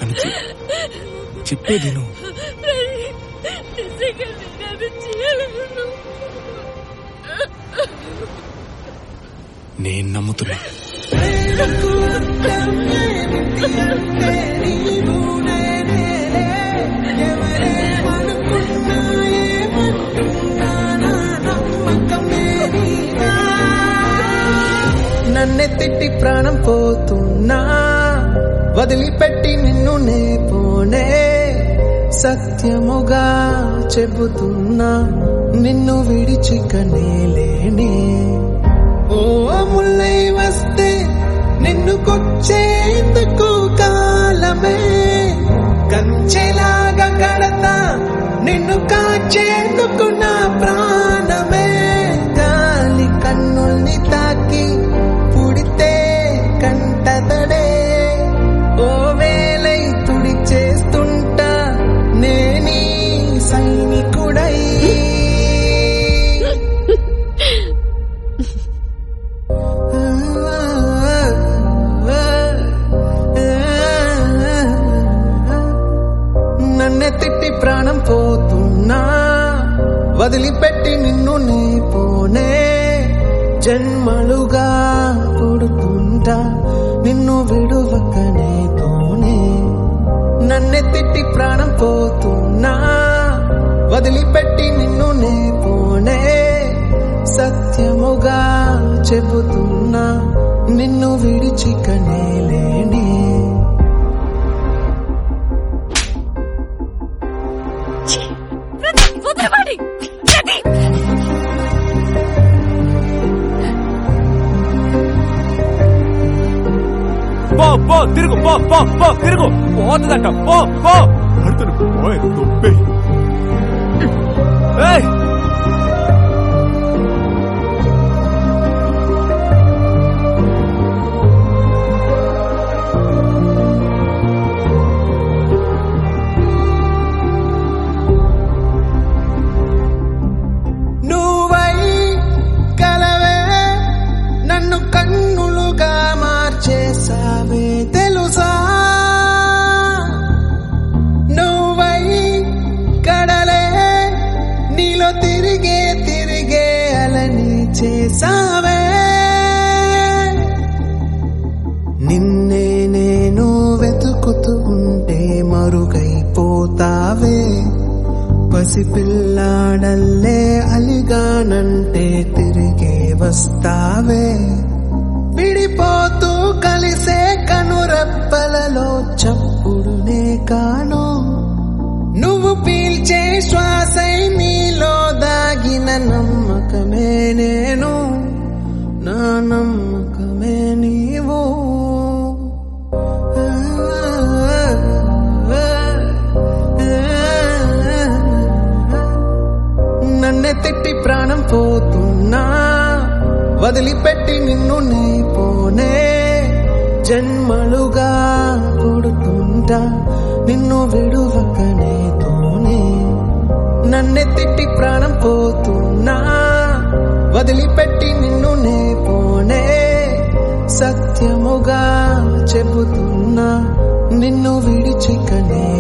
తనకి చెప్పేది నువ్వు. నేను నమ్ముతున్నా. నన్నే తిట్టి ప్రాణం పోతున్నా, వదిలిపెట్టి నిన్ను నే పోనే. సత్యముగా చెబుతున్నా, నిన్ను విడిచికనే లేనే. ఓ ముల్లై వస్తే నిన్ను కొచ్చేందుకు కాలమే, కంచెలాగా కడతా నిన్ను కాచేందుకు నా ప్రాణమే. గాలి కన్నుల్ని తాకి పుడితే కంటతడే, ఓ వేలై తుడి చేస్తుంటా నేనీ సైనికుడై. నన్నే తిట్టి ప్రాణం పోతున్నా, వదిలిపెట్టి నిన్ను నీ పోనే. జన్మలుగా పుడుతుంటా నిన్ను విడువకనే తోనే. నన్నే తిట్టి ప్రాణం పోతున్నా, వదిలిపెట్టి నిన్ను నే పోనే. సత్యముగా చెబుతున్నా, నిన్ను విడిచికనే లేనే. పో పో తిరుగు, పో పో పో తిరుగు, పోతుందంట. పో పో నొప్పి. నువ్వై కలవే నన్ను కన్నులుగా మార్చేసావే తెలుసా. నువ్వై కడలే నీలో తిరిగే తిరిగే అలని చేసావే. నిన్నే నేను వెతుకుతూ ఉంటే మరుగైపోతావే. పసిపిల్లాడల్లే అలిగానంటే తిరిగే వస్తావే. విడిపోతూ కలిసే కనురెప్పలలో చప్పుడునే కాను. నువ్వు పీల్చే శ్వాసై నీలో దాగిన నమ్మకమే నేను, నా నమ్మకమే నీవు. నన్నే తిట్టి ప్రాణం పోతున్నా, వదిలిపెట్టి నిన్ను నీ పోనే. జన్మలుగా పుడుతుంటా నిన్ను విడువకనే తోనే. నన్నే తిట్టి ప్రాణం పోతున్నా, వదిలిపెట్టి నిన్ను నే పోనే. సత్యముగా చెబుతున్నా, నిన్ను విడిచికనే